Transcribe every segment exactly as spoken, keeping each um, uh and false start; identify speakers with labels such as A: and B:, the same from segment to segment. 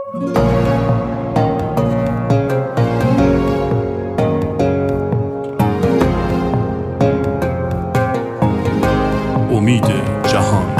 A: امید جهان.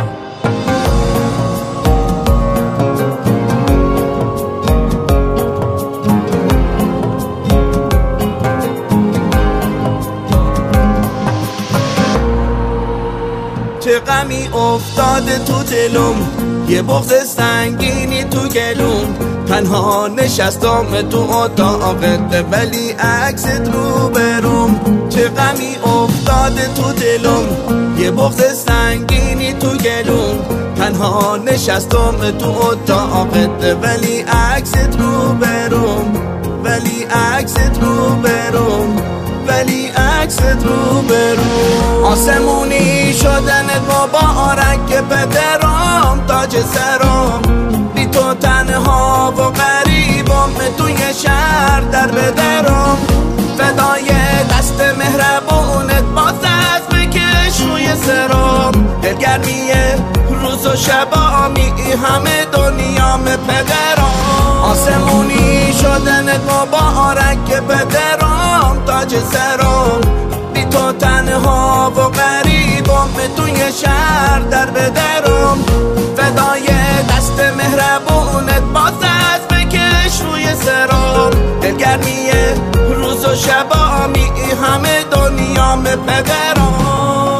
B: چه غمی افتاده تو دلم، یه بغض سنگینی تو گلوم. تنها نشستم تو اتاقت ولی عکست رو بروم. چه غمی افتاده تو دلم، یه بغض سنگینی تو گلوم. تنها نشستم تو اتاقت ولی عکست رو بروم. ولی عکست رو بروم. ولی عکست رو بروم. آسمونی شدنت مبارک پدرام، تاج سرام. بی تو تنها و غریبم توی شهر در بدرم. فدای دست مهربونت باز از بکش روی سرام. دلگرمی روز و شبامی همه دنیام پدرام. آسمونی شدنت مبارک پدرام، تاج سرام. بی تو تنها و غریبم توی شهر در بدرم. فدای دست مهربونت باز از بکش روی سرام. دلگرمی روز و شبامی همه دنیام پدرام.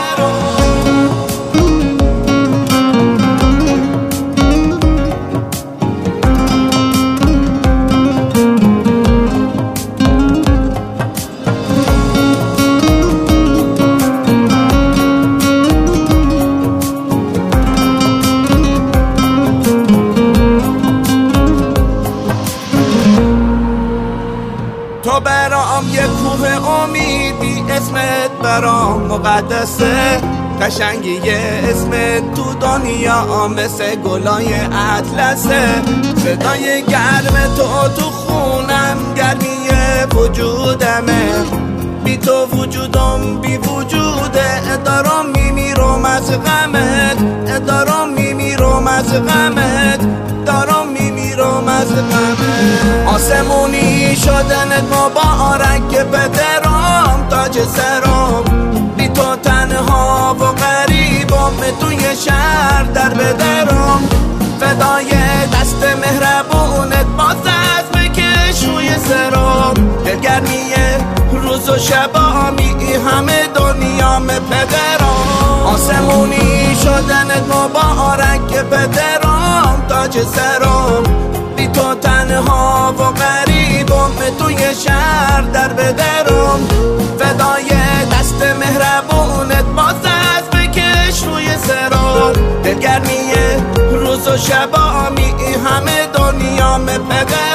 B: تو برام یه کوه امیدی، اسمت برام مقدسه. قشنگی اسمت تو دنیا مثل گلای اطلسه. صدای گرم تو تو خونم گرمی وجودمه. بی تو وجودم بی وجوده، دارم میمیرم از غمت. دارم میمیرم از غمت. دارم میمیرم از غمت. آسمونی شدنت مبارک پدرام، تاج سرام. بی تو تنها و غریبم توی شهر در بدرم. فدای دست مهربونت باز از بکش روی سرام. دلگرمی روز و شبامی همه دنیام پدرام. آسمونی شدنت مبارک پدرام، تاج سرام. بی تو تنها و غریبم توی شهر در بدرم. فدای دست مهربونت باز از بکش روی سرام. دلگرمی روز و شبامی همه دنیام پدرام.